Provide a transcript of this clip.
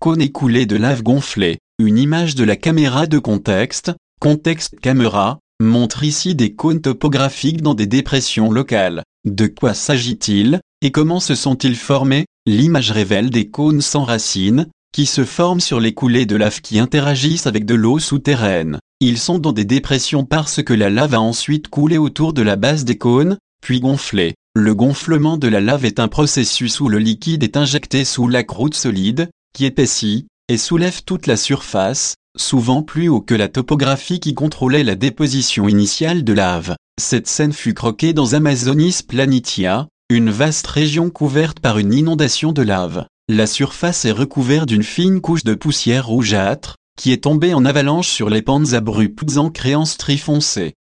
Cône écoulé de lave gonflée. Une image de la caméra de contexte, contexte caméra, montre ici des cônes topographiques dans des dépressions locales. De quoi s'agit-il, et comment se sont-ils formés? L'image révèle des cônes sans racines, qui se forment sur les coulées de lave qui interagissent avec de l'eau souterraine. Ils sont dans des dépressions parce que la lave a ensuite coulé autour de la base des cônes, puis gonflé. Le gonflement de la lave est un processus où le liquide est injecté sous la croûte solide, qui épaissit, et soulève toute la surface, souvent plus haut que la topographie qui contrôlait la déposition initiale de lave. Cette scène fut croquée dans Amazonis Planitia, une vaste région couverte par une inondation de lave. La surface est recouverte d'une fine couche de poussière rougeâtre, qui est tombée en avalanche sur les pentes abruptes en créant stries foncées.